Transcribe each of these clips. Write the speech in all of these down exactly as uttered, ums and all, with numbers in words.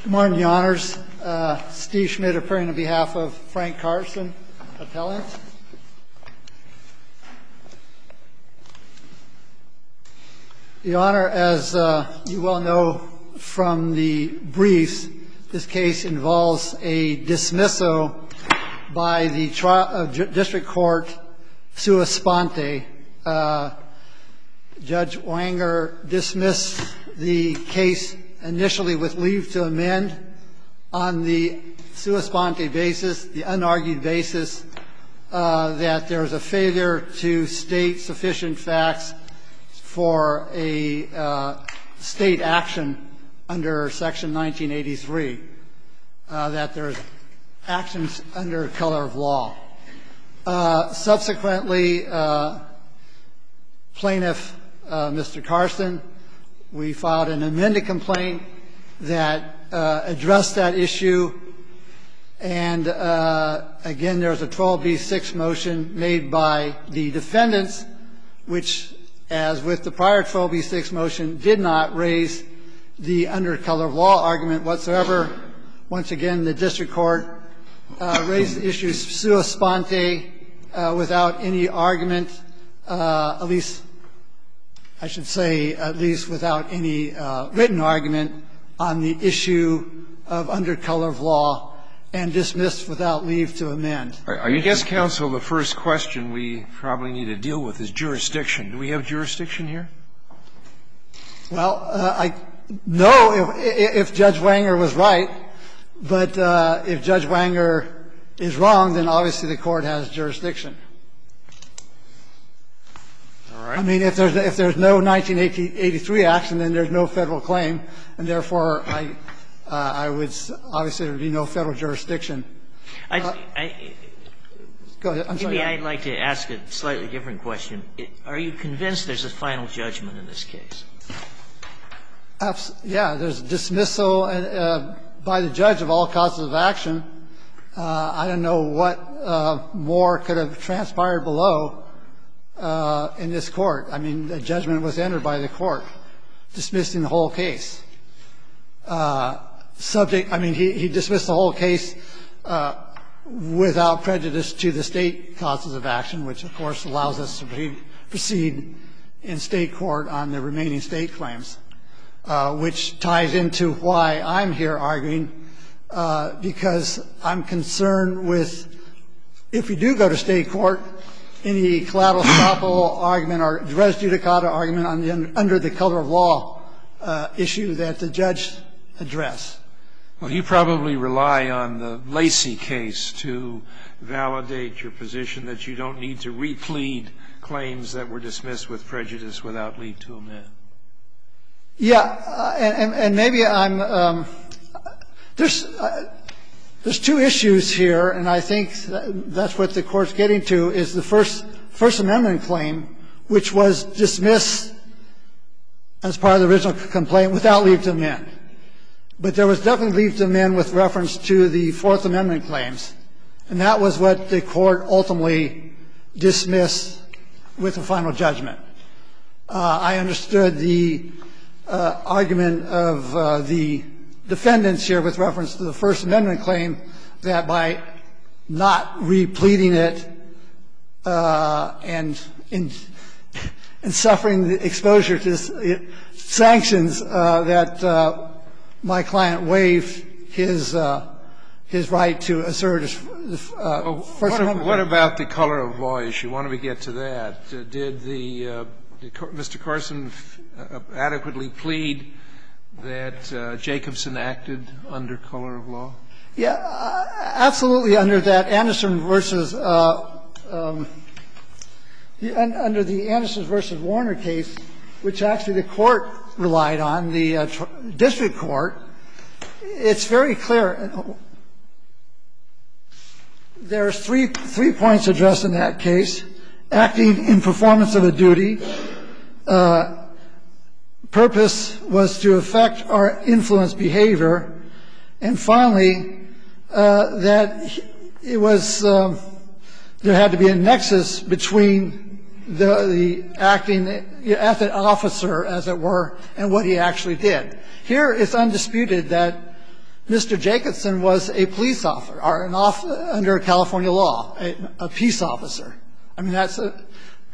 Good morning, Your Honors. Uh, Steve Schmidt appearing on behalf of Frank Carson, appellant. Your Honor, as uh, you well know from the briefs, this case involves a dismissal by the tri- uh, district court sua sponte. Uh, Judge Wanger dismissed the case initially with leave to amend on the sua sponte basis, the unargued basis uh, that there is a failure to state sufficient facts for a uh, state action under Section nineteen eighty-three, uh, that there's actions under color of law. Uh, subsequently, uh, plaintiff, uh, Mister Carson, we filed an amended complaint that uh, addressed that issue. And uh, again, there's a twelve B six motion made by the defendants, which, as with the prior twelve B six motion, did not raise the under color of law argument whatsoever. Once again, the district court uh, raised the issue sua sponte uh, without any argument, uh, at least I should say at least without any uh, written argument on the issue of under color of law, and dismissed without leave to amend. Are you guess, counsel, the first question we probably need to deal with is jurisdiction. Do we have jurisdiction here? Well, uh, I know if, if Judge Wanger was right, but uh, if Judge Wanger is wrong, then obviously the court has jurisdiction. All right. I mean, if there's if there's no nineteen eighty-three action, then there's no federal claim, and therefore I uh, I would obviously there would be no federal jurisdiction. I, uh, I, go ahead. I'm sorry. maybe I'd like to ask a slightly different question. It, are you convinced there's a final judgment in this case? Abs- yeah, there's dismissal uh, by the judge of all causes of action. Uh, I don't know what uh, more could have transpired below. Uh, in this court. I mean, the judgment was entered by the court, dismissing the whole case. Uh, subject, I mean, he, he dismissed the whole case uh, without prejudice to the state causes of action, which of course allows us to proceed in state court on the remaining state claims, uh, which ties into why I'm here arguing, uh, because I'm concerned with, if we do go to state court, any collateral estoppel argument or res judicata argument on the under the color of law uh, issue that the judge addressed. Well, you probably rely on the Lacey case to validate your position that you don't need to replead claims that were dismissed with prejudice without leave to amend. Yeah, uh, and, and maybe I'm um, there's. Uh, There's two issues here, and I think that's what the Court's getting to, is the First First Amendment claim, which was dismissed as part of the original complaint without leave to amend. But there was definitely leave to amend with reference to the Fourth Amendment claims, and that was what the Court ultimately dismissed with a final judgment. Uh, I understood the uh, argument of uh, the defendants here with reference to the First Amendment claim that by not repleading it uh, and in, and suffering the exposure to sanctions, uh, that uh, my client waived his uh, his right to assert his uh, oh, First what, Amendment. What about the color of law issue? Why don't we get to that? Uh, did the uh, did Mister Carson f- uh, adequately plead that uh, Jacobson acted under color of law? Yeah, uh, absolutely. Under that Anderson versus uh, um, the, under the Anderson versus Warner case, which actually the court relied on, the uh, tr- district court, it's very clear. There's three three points addressed in that case: acting in performance of a duty. Uh, Purpose was to affect or influence behavior, and finally, uh, that it was um, there had to be a nexus between the, the acting as an officer, as it were, and what he actually did. Here, it's undisputed that Mister Jacobson was a police officer, or an off, under California law, a, a peace officer. I mean, that's a,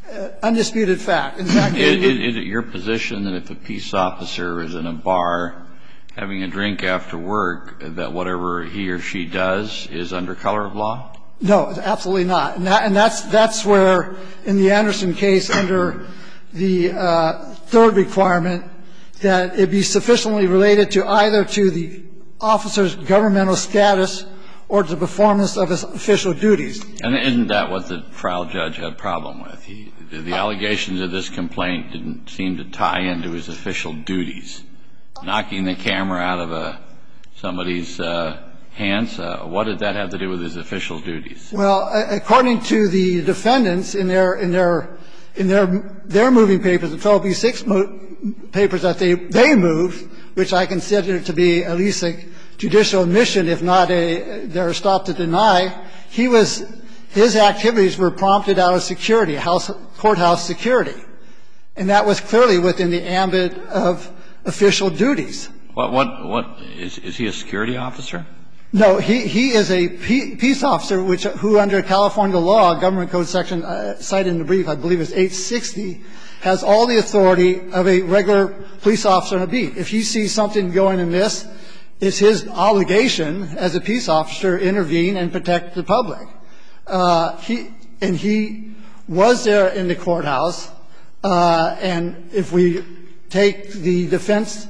a undisputed fact. In fact, is, is it your position that if a peace officer is in a bar having a drink after work, that whatever he or she does is under color of law? No, absolutely not. And, that, and that's that's where, in the Anderson case, under the uh, third requirement, that it be sufficiently related to either to the officer's governmental status or to the performance of his official duties. And isn't that what the trial judge had a problem with? He, the allegations of this complaint didn't seem to tie into his official duties. Knocking the camera out of a, somebody's uh, hands, uh, what did that have to do with his official duties? Well, according to the defendants in their in their in their their moving papers, the twelve B six mo- papers that they they moved, which I consider to be at least a judicial admission, if not a they're stopped to deny, he was his activities were prompted out of security, house courthouse security, and that was clearly within the ambit of official duties. What what what is is he a security officer? No, he he is a peace officer, which who under California law, Government Code section uh, cited in the brief, I believe is eight sixty, has all the authority of a regular police officer on a beat. If he sees something going amiss, it's his obligation as a peace officer to intervene and protect the public. Uh, he and he was there in the courthouse, uh, and if we take the defense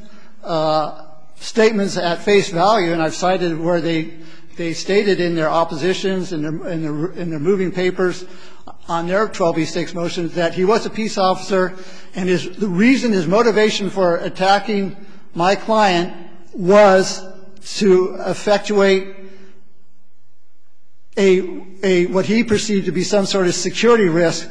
uh, statements at face value, and I've cited where they they stated in their oppositions and in their, in their in their moving papers on their twelve B six motions that he was a peace officer, and his the reason his motivation for attacking my client was to effectuate a a what he perceived to be some sort of security risk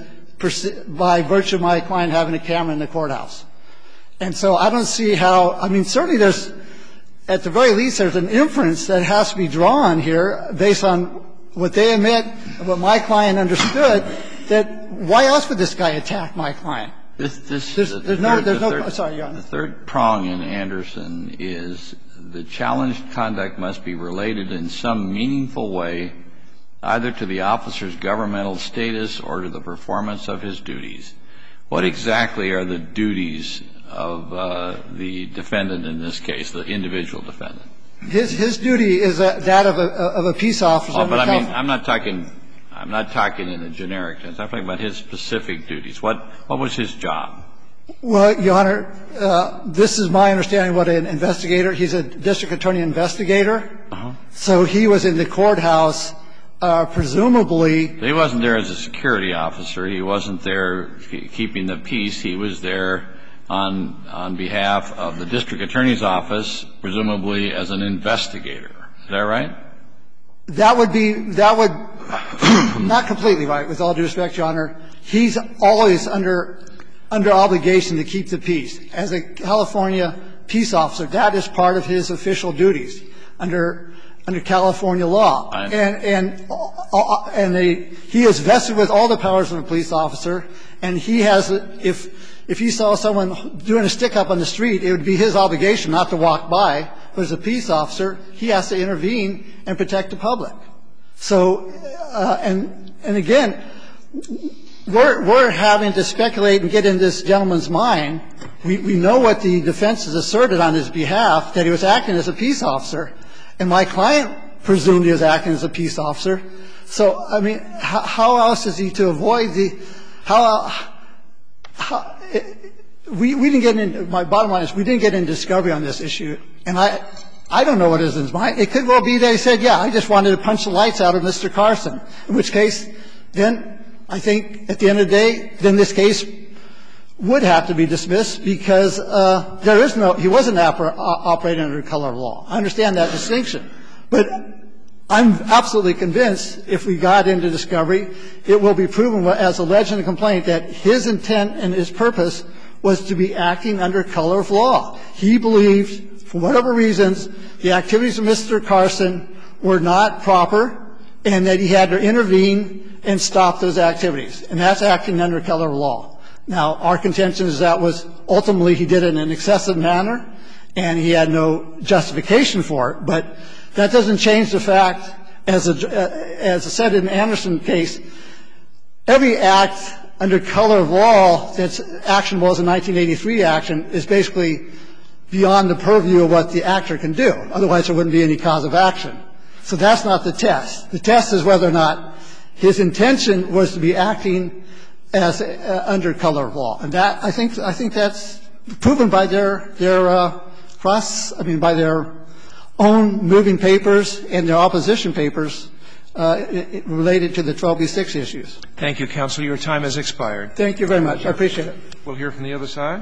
by virtue of my client having a camera in the courthouse. And so I don't see how, I mean, certainly there's, at the very least, there's an inference that has to be drawn here based on what they admit, what my client understood, that why else would this guy attack my client? This, this, there's, the there's third, no, there's the no, third, sorry, Your Honor. The third prong in Anderson is the challenged conduct must be related in some meaningful way either to the officer's governmental status or to the performance of his duties. What exactly are the duties of uh, the defendant in this case, the individual defendant? His his duty is a, that of a of a peace officer. Oh, but I mean, I'm not talking. I'm not talking in a generic sense. I'm talking about his specific duties. What what was his job? Well, Your Honor, uh, this is my understanding. What an investigator. He's a district attorney investigator. Uh-huh. So he was in the courthouse. Uh, presumably, he wasn't there as a security officer. He wasn't there keeping the peace. He was there on on behalf of the district attorney's office, presumably as an investigator. Is that right? That would be that would not completely right. With all due respect, Your Honor, he's always under under obligation to keep the peace as a California peace officer. That is part of his official duties under. Under California law, and and and they, he is vested with all the powers of a police officer, and he has if if he saw someone doing a stick up on the street, it would be his obligation not to walk by. But as a peace officer, he has to intervene and protect the public. So uh, and and again, we're we're having to speculate and get in this gentleman's mind. We we know what the defense has asserted on his behalf, that he was acting as a peace officer. And my client presumed he was acting as a peace officer. So, I mean, how, how else is he to avoid the – how, how – we, we didn't get into – my bottom line is we didn't get into discovery on this issue. And I I don't know what is in his mind. It could well be that he said, yeah, I just wanted to punch the lights out of Mister Carson, in which case then I think at the end of the day, then this case would have to be dismissed because uh, there is no – he wasn't oper- operating under color of law. I understand that distinction. But I'm absolutely convinced if we got into discovery, it will be proven as alleged in the complaint that his intent and his purpose was to be acting under color of law. He believed, for whatever reasons, the activities of Mister Carson were not proper and that he had to intervene and stop those activities. And that's acting under color of law. Now, our contention is that was ultimately he did it in an excessive manner, and he had no justification for it. But that doesn't change the fact, as a, as I said in the Anderson case, every act under color of law that's actionable as a nineteen eighty-three action is basically beyond the purview of what the actor can do. Otherwise, there wouldn't be any cause of action. So that's not the test. The test is whether or not his intention was to be acting as uh, under color of law. And that, I think, I think that's proven by their, their uh, cross, I mean, by their own moving papers and their opposition papers uh, related to the twelve B six issues. Thank you, counsel. Your time has expired. Thank you very much. I appreciate it. We'll hear from the other side.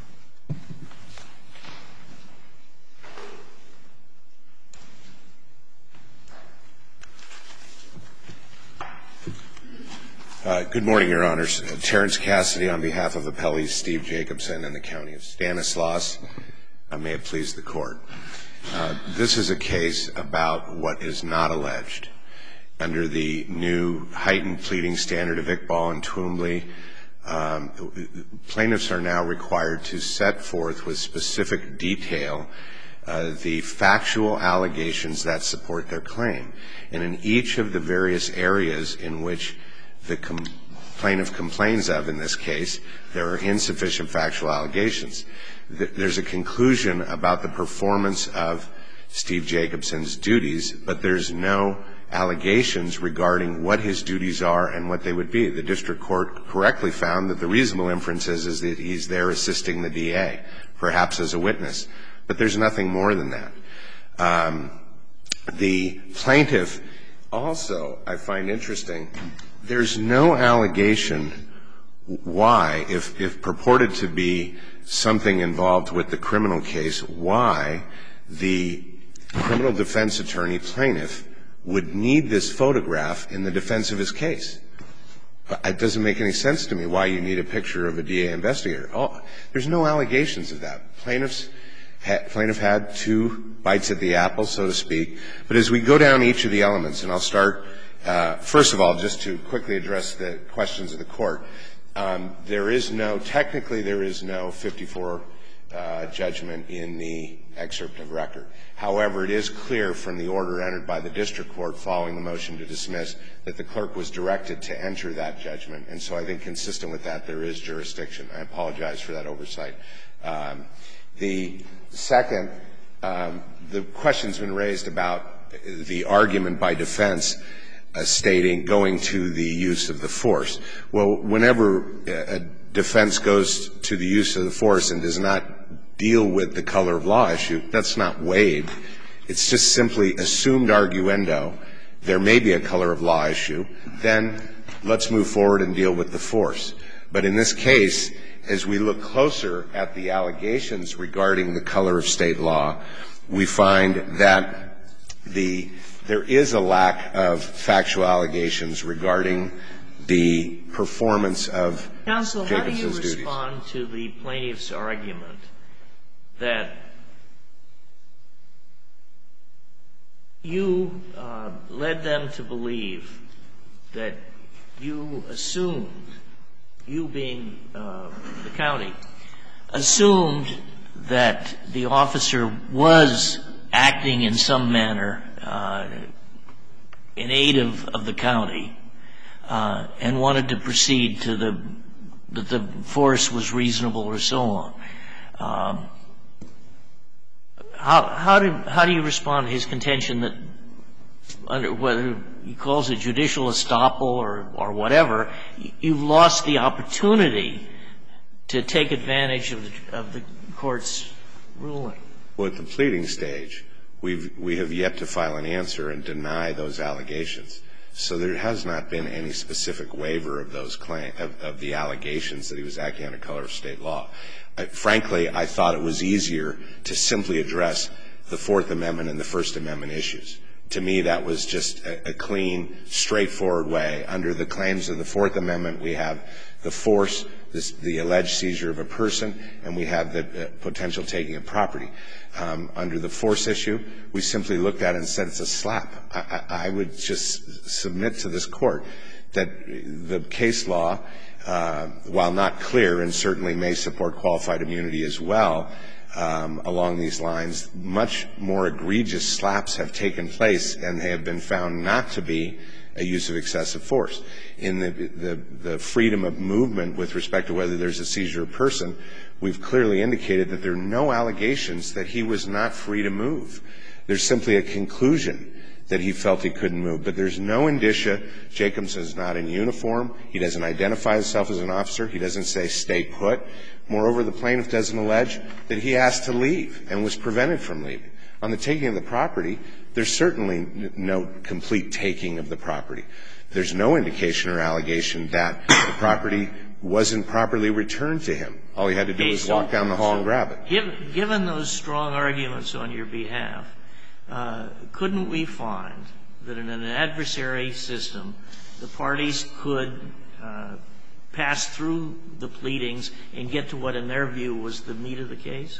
Uh, good morning, Your Honors. Uh, Terrence Cassidy on behalf of appellees Steve Jacobson and the County of Stanislaus. Uh, may it please the Court. Uh, this is a case about what is not alleged. Under the new heightened pleading standard of Iqbal and Twombly, um, plaintiffs are now required to set forth with specific detail uh, the factual allegations that support their claim. And in each of the various areas in which the com- plaintiff complains of in this case, there are insufficient factual allegations. Th- there's a conclusion about the performance of Steve Jacobson's duties, but there's no allegations regarding what his duties are and what they would be. The district court correctly found that the reasonable inference is, is that he's there assisting the D A, perhaps as a witness. But there's nothing more than that. Um, the plaintiff also, I find interesting, there's no allegation why, if, if purported to be something involved with the criminal case, why the criminal defense attorney plaintiff would need this photograph in the defense of his case. It doesn't make any sense to me why you need a picture of a D A investigator. Oh, there's no allegations of that. Plaintiffs ha- plaintiff had two bites at the apple, so to speak. But as we go down each of the elements, and I'll start Uh, first of all, just to quickly address the questions of the Court, um, there is no, technically there is no fifty-four uh, judgment in the excerpt of record. However, it is clear from the order entered by the district court following the motion to dismiss that the clerk was directed to enter that judgment. And so I think consistent with that, there is jurisdiction. I apologize for that oversight. Um, the second, um, the question's been raised about the argument by defense Uh, stating going to the use of the force. Well, whenever a defense goes to the use of the force and does not deal with the color of law issue, that's not waived. It's just simply assumed arguendo. There may be a color of law issue. Then let's move forward and deal with the force. But in this case, as we look closer at the allegations regarding the color of state law, we find that the there is a lack of factual allegations regarding the performance of Counsel, how do you Jacobson's duties. respond to the plaintiff's argument that you uh, led them to believe that you assumed, you being uh, the county, assumed that the officer was acting in some manner uh, in aid of, of the county uh, and wanted to proceed to the, that the force was reasonable or so on. Um, how, how, do, how do you respond to his contention that under whether he calls it judicial estoppel or, or whatever, you've lost the opportunity to take advantage of the, of the court's ruling? Well, at the pleading stage, we've, we have yet to file an answer and deny those allegations. So there has not been any specific waiver of those claim, of, of the allegations that he was acting under color of state law. I, frankly, I thought it was easier to simply address the Fourth Amendment and the First Amendment issues. To me, that was just a, a clean, straightforward way. Under the claims of the Fourth Amendment, we have the force, this, the alleged seizure of a person, and we have the uh, potential taking of property. Um, under the force issue, we simply looked at it and said it's a slap. I, I, I would just submit to this court that the case law, uh, while not clear and certainly may support qualified immunity as well, um, along these lines. Much more egregious slaps have taken place, and they have been found not to be a use of excessive force. In the, the, the freedom of movement with respect to whether there's a seizure of person, we've clearly indicated that there are no allegations that he was not free to move. There's simply a conclusion that he felt he couldn't move. But there's no indicia. Jacobson is not in uniform. He doesn't identify himself as an officer. He doesn't say stay put. Moreover, the plaintiff doesn't allege that he asked to leave and was prevented from leaving. On the taking of the property, there's certainly no complete taking of the property. There's no indication or allegation that the property wasn't properly returned to him. All he had to do was walk down the hall and grab it. Given, given those strong arguments on your behalf, uh, couldn't we find that in an adversary system, the parties could uh, pass through the pleadings and get to what, in their view, was the meat of the case?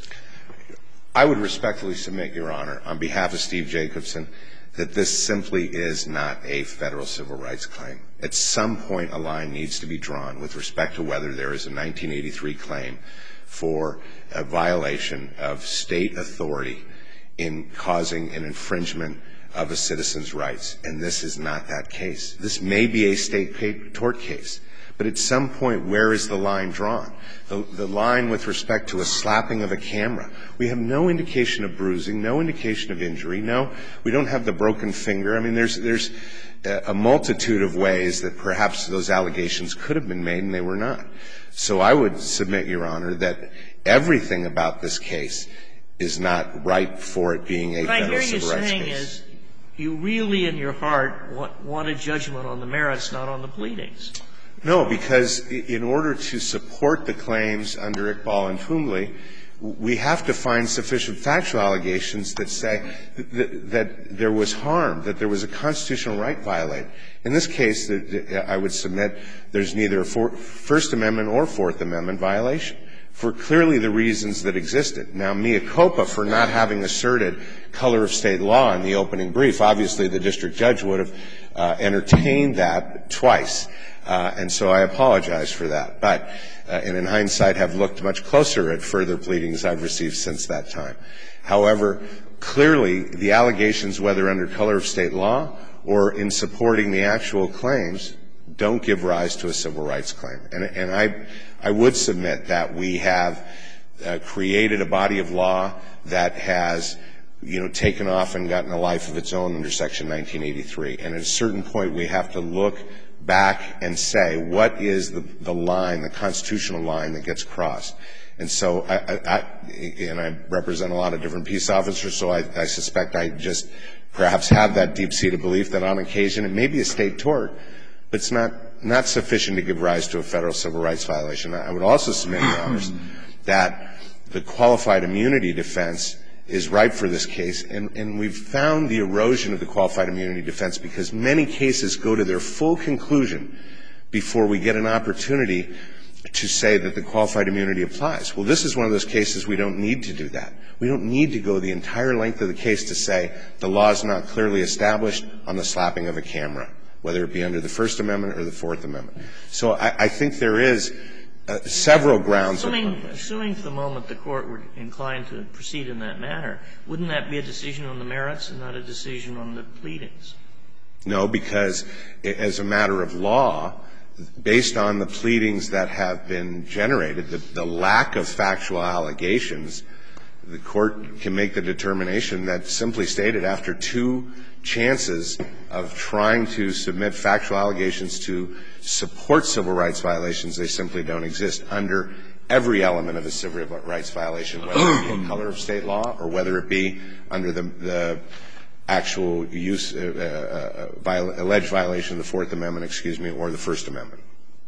I would respectfully submit, Your Honor, on behalf of Steve Jacobson, that this simply is not a federal civil rights claim. At some point, a line needs to be drawn with respect to whether there is a nineteen eighty-three claim for a violation of state authority in causing an infringement of a citizen's rights. And this is not that case. This may be a state tort case. But at some point, where is the line drawn? The, the line with respect to a slapping of a camera. We have no indication of bruising, no indication of injury. No, we don't have the broken finger. I mean, there's, there's a multitude of ways that perhaps those allegations could have been made and they were not. So I would submit, Your Honor, that everything about this case is not ripe for it being a federal civil rights case. What I hear you saying is you really, in your heart, want, want a judgment on the merits, not on the pleadings. No, because in order to support the claims under Iqbal and Twombly, we have to find sufficient factual allegations that say that, that there was harm, that there was a constitutional right violated. In this case, I would submit there's neither a First Amendment or Fourth Amendment violation for clearly the reasons that existed. Now, mea culpa for not having asserted color of state law in the opening brief. Obviously, the district judge would have uh, entertained that twice. Uh, and so I apologize for that. But, uh, and in hindsight, have looked much closer at further pleadings I've received since that time. However, clearly, the allegations, whether under color of state law or in supporting the actual claims, don't give rise to a civil rights claim. And, and I, I would submit that we have uh, created a body of law that has, you know, taken off and gotten a life of its own under Section nineteen eighty-three. And at a certain point, we have to look back and say, what is the, the line, the constitutional line that gets crossed? And so, I, I, I, and I represent a lot of different peace officers, so I, I suspect I just perhaps have that deep-seated belief that on occasion it may be a state tort, but it's not, not sufficient to give rise to a federal civil rights violation. I would also submit, Your Honors, that the qualified immunity defense is ripe for this case, and, and we've found the erosion of the qualified immunity defense because many cases go to their full conclusion before we get an opportunity to say that the qualified immunity applies. Well, this is one of those cases we don't need to do that. We don't need to go the entire length of the case to say the law is not clearly established on the slapping of a camera, whether it be under the First Amendment or the Fourth Amendment. So I, I think there is Uh, several grounds. Assuming, assuming for the moment the Court were inclined to proceed in that manner, wouldn't that be a decision on the merits and not a decision on the pleadings? No, because as a matter of law, based on the pleadings that have been generated, the, the lack of factual allegations, the Court can make the determination that simply stated after two chances of trying to submit factual allegations to support civil rights violations, they simply don't exist under every element of a civil rights violation, whether it be in color of state law or whether it be under the, the actual use, uh, uh, viol- alleged violation of the Fourth Amendment, excuse me, or the First Amendment.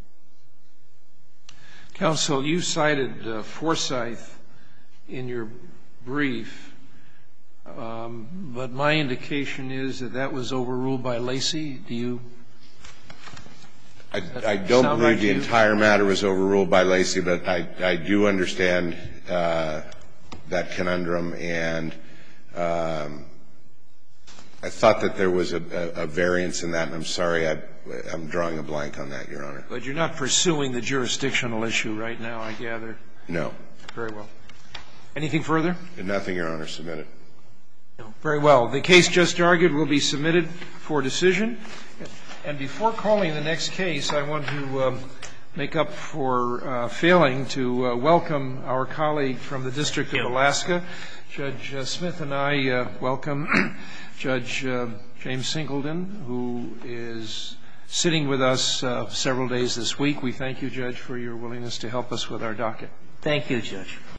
Counsel, you cited uh, Forsyth in your brief. Um, but my indication is that that was overruled by Lacey. Do you? I, I don't believe like the you? entire matter was overruled by Lacey, but I, I do understand uh, that conundrum, and um, I thought that there was a, a, a variance in that, and I'm sorry, I, I'm drawing a blank on that, Your Honor. But you're not pursuing the jurisdictional issue right now, I gather. No. Very well. Anything further? Nothing, Your Honor. Submitted. Very well. The case just argued will be submitted for decision. And before calling the next case, I want to um, make up for uh, failing to uh, welcome our colleague from the District of Alaska. Judge uh, Smith and I uh, welcome Judge uh, James Singleton, who is sitting with us uh, several days this week. We thank you, Judge, for your willingness to help us with our docket. Thank you, Judge.